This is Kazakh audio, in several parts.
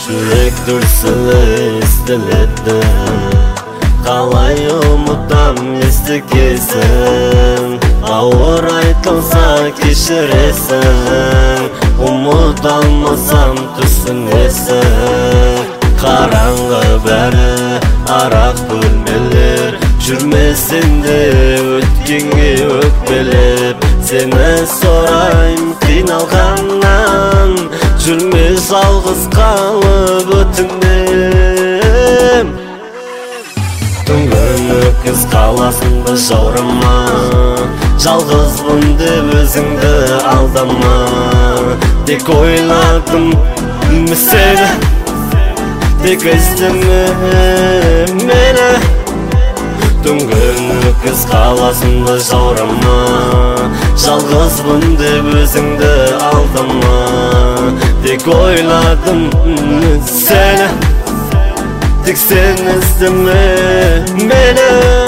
Жүрек дүрсілі естіледі, қалай ұмытам есті кезін. Ауыр айтылса кешіресің, ұмыт алмасам түсінесің. Қараңғы бәрі арақ бөлмелер, жүрмесін де өткенге өкпелеп. Сені сорайым қиналғаннан, жүрме жалғыз қалып өтінем. Түнгі өкіз қаласында жаурама, жалғызбын деп өзіңді алдама. Тек ойладым сені, тек іздеме мені. Түнгі өкіз қаласында жаурама, жалғызбын деп өзіңді алдама. Тек ойладым сені, тек сен іздеме мені.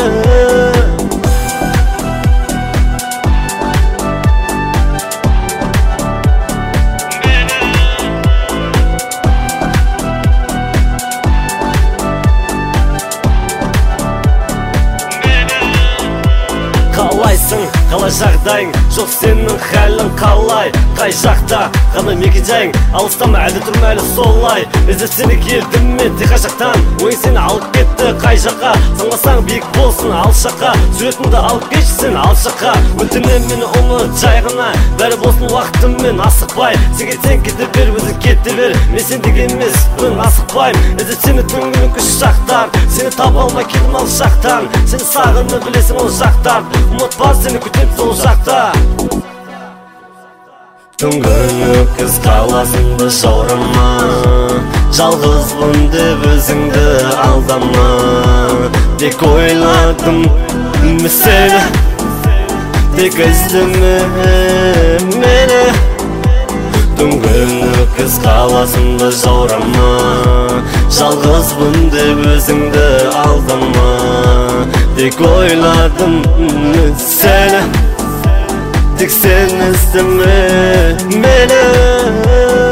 Қалайсың, қалай жағдайың, жоқ сенің хәлің қалай? Қай жақта ғана мекенжайың, алыстама әлі тұрма әлі солай? Іздеп сені келдім мен тек жақтан, ойың сені алып кетті қай жаққа? Саңласаң биік болсын алшаққа, суретіңді алып кетші сен алшаққа. Өтінем мені ұмыт жай ғана, бәрі болсын уақытыммен асықпай. Сен кетсең кете бер, өзің кете бер, мен сендегі емес бүгін асықпайым. Іздеп сені түнгі үш жақтан, сені таба алмай келдім ал жақтан. Сені сағынып білесің ол жақтан, ұмытпа сені күтем сол жақта. Түнгі өкіз қаласында жаурама, жалғызбын деп өзіңді алдама. Тек ойладым сені, тек іздеме мені. Түнгі өкіз қаласында жаурама, жалғызбын деп өзіңді алдама. Тек ойладым сені, тек сен іздеме мені.